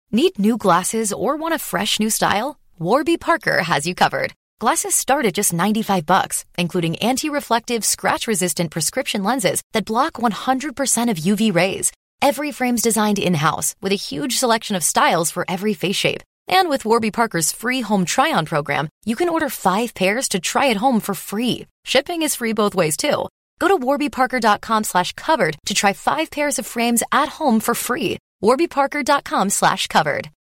Need new glasses or want a fresh new style? Warby Parker has you covered. Glasses start at just $95, including anti-reflective, scratch-resistant prescription lenses that block 100% of UV rays. Every frame's designed in-house with a huge selection of styles for every face shape. And with Warby Parker's free home try-on program, you can order 5 pairs to try at home for free. Shipping is free both ways, too. Go to warbyparker.com/covered to try 5 pairs of frames at home for free. warbyparker.com/covered.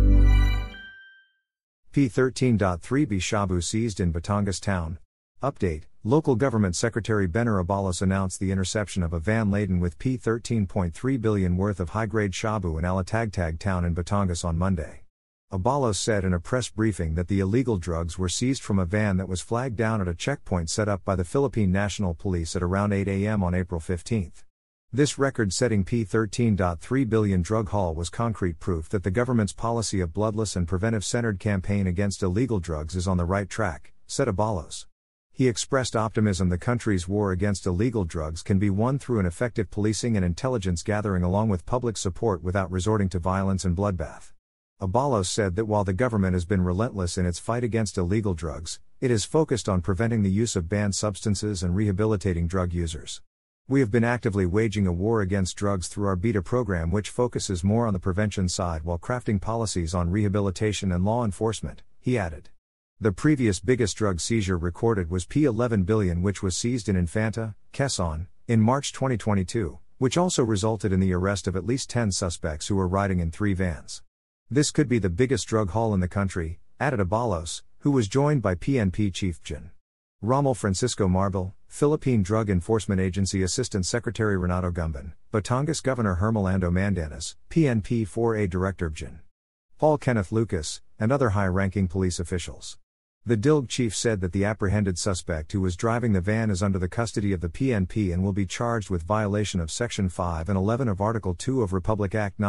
P13.3B Shabu seized in Batangas town. Update: Local Government Secretary Benner Abalos announced the interception of a van laden with P13.3 billion worth of high-grade shabu in Alatagtag town in Batangas on Monday. Abalos said in a press briefing that the illegal drugs were seized from a van that was flagged down at a checkpoint set up by the Philippine National Police at around 8 a.m. on April 15. This record-setting P13.3 billion drug haul was concrete proof that the government's policy of bloodless and preventive-centered campaign against illegal drugs is on the right track, said Abalos. He expressed optimism the country's war against illegal drugs can be won through an effective policing and intelligence gathering along with public support without resorting to violence and bloodbath. Abalos said that while the government has been relentless in its fight against illegal drugs, it is focused on preventing the use of banned substances and rehabilitating drug users. We have been actively waging a war against drugs through our BETA program, which focuses more on the prevention side while crafting policies on rehabilitation and law enforcement, he added. The previous biggest drug seizure recorded was P11 billion, which was seized in Infanta, Quezon, in March 2022, which also resulted in the arrest of at least 10 suspects who were riding in 3 vans. This could be the biggest drug haul in the country, added Abalos, who was joined by PNP Chief Gen. Rommel Francisco Marbil, Philippine Drug Enforcement Agency Assistant Secretary Renato Gumban, Batangas Governor Hermelando Mandanas, PNP 4A Director Gen. Paul Kenneth Lucas, and other high-ranking police officials. The DILG chief said that the apprehended suspect who was driving the van is under the custody of the PNP and will be charged with violation of Section 5 and 11 of Article 2 of Republic Act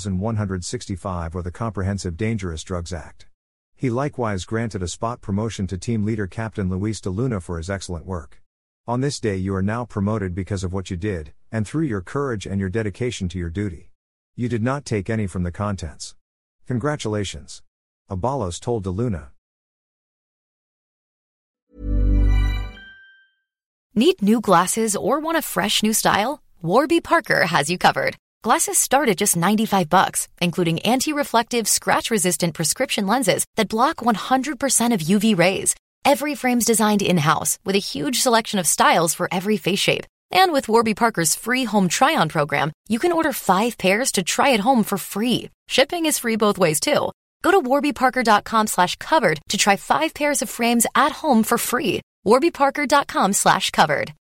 9165 or the Comprehensive Dangerous Drugs Act. He likewise granted a spot promotion to team leader Captain Luis de Luna for his excellent work. On this day you are now promoted because of what you did, and through your courage and your dedication to your duty. You did not take any from the contents. Congratulations. Abalos told de Luna. Need new glasses or want a fresh new style? Warby Parker has you covered. Glasses start at just $95, including anti-reflective, scratch-resistant prescription lenses that block 100% of UV rays. Every frame's designed in-house with a huge selection of styles for every face shape. And with Warby Parker's free home try-on program, you can order 5 pairs to try at home for free. Shipping is free both ways, too. Go to warbyparker.com/covered to try 5 pairs of frames at home for free. warbyparker.com/covered.